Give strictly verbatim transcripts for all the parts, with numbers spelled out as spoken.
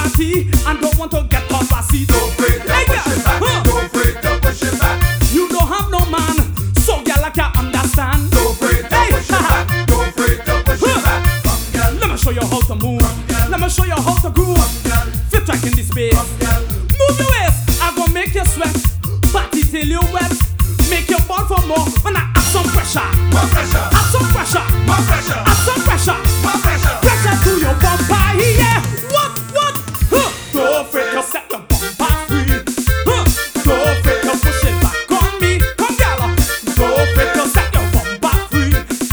party and don't want to get on my seat. Don't afraid to Hey, push girl, it back. huh. Don't afraid to push it back. You don't have no man, so girl I can understand. Don't afraid to Hey, push it back. Don't afraid to push it back. Come, girl. let me show you how to move. Let me show you how to groove. Fit track in the space. Girl. Move your waist, I gon' make you sweat. Party till you wet. Make your ball for more when I add some pressure. More pressure. Add some pressure. More pressure. Add some pressure. More pressure. Pressure to your bumper, yeah. What, what? Huh. Don't afraid to set your bumper free. Huh. Don't afraid to push it back on me. Come, girl. Don't afraid to set your bumper free.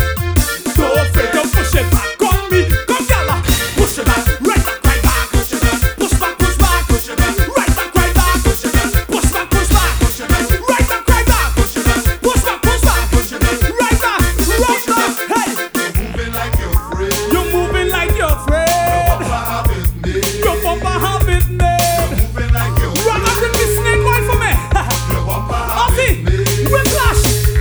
Don't afraid to push it back on me. Come, girl. Push it back, right back, right back. Push it back. Push back, push back. Push it back. Right back, right back. Push it back. Push back, push back. Push it back. Right back, right back. Push it back. Push back, push back. Push it back. Right back, right back. Hey, Moving like you're free. you're moving like you're afraid. Bumper have it made. Your bumper have it made. Moving like you're free. Run up in the snake one for me. Your bumper have Ozzy, it made. whiplash.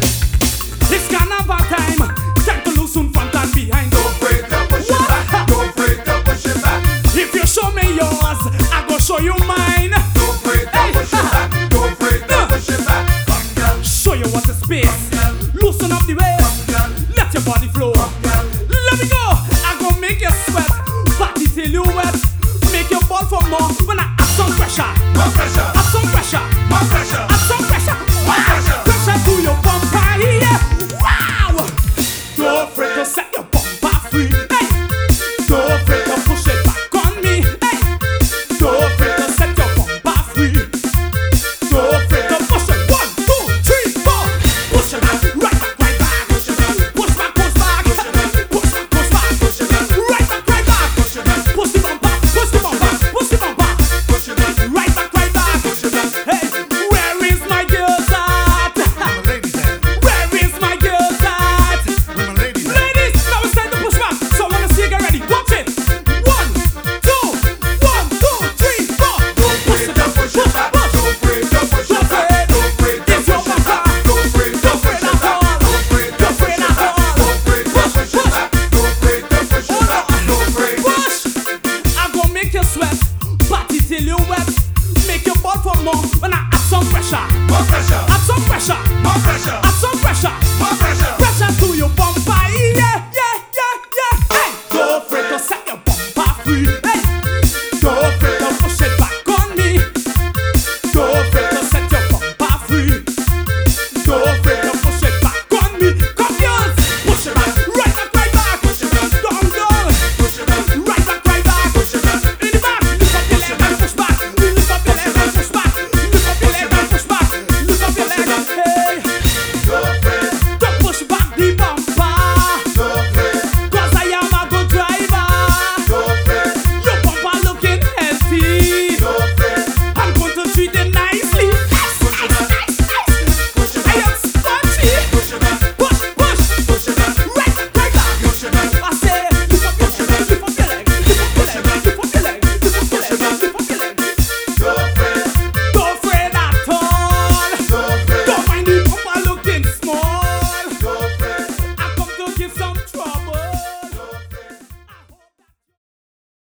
It's carnival time. Time to loosen front and behind. Don't afraid to push it back. Don't afraid to push it back. If you show me yours, I go show you mine. Don't afraid to Hey, push it back. Don't afraid to Uh. push it back. Come, girl. Show you what is space. Loosen up the waist. Girl. Let your body flow. Girl. Let me go. I go make you sweat. Party till you wet. Make your ball for more when I add some pressure. More pressure. Add some pressure. More pressure. Add some pressure. More pressure. Pressure to your bumper, yeah. Wow. Don't afraid to set your bumper free. Hey. Don't afraid to push it back on me. Hey. Don't afraid to set your bumper free. Don't afraid to push it. One, two, three, four. Push it back, right back, right back. Push it back. Push back, push back. Push it back. Push back, push back. Push it back. Right back, right back. Push it back. Push the bumper, push the bumper, push the bumper. Push it back. Right back, right back. Push it back. Hey, where is my girl's at? Where my ladies at? Where is my girl's at? Where my ladies at? Ladies, now it's time to push back. So I wanna see you get ready. Watch it. One, two, one, two, three, four. Don't afraid to push it back. Don't afraid to push it back. Don't afraid to It's your push it back. bumper. Don't afraid to Don't push afraid it at back. all. Don't afraid to Don't push afraid it at back. all. Don't afraid to Push, push it push. back. Don't afraid to push it Hold back. on. Don't afraid. Push. I'm gonna make you sweat. Party till you wet. Make your ball for more when I add some pressure. More pressure. Add some pressure. More pressure.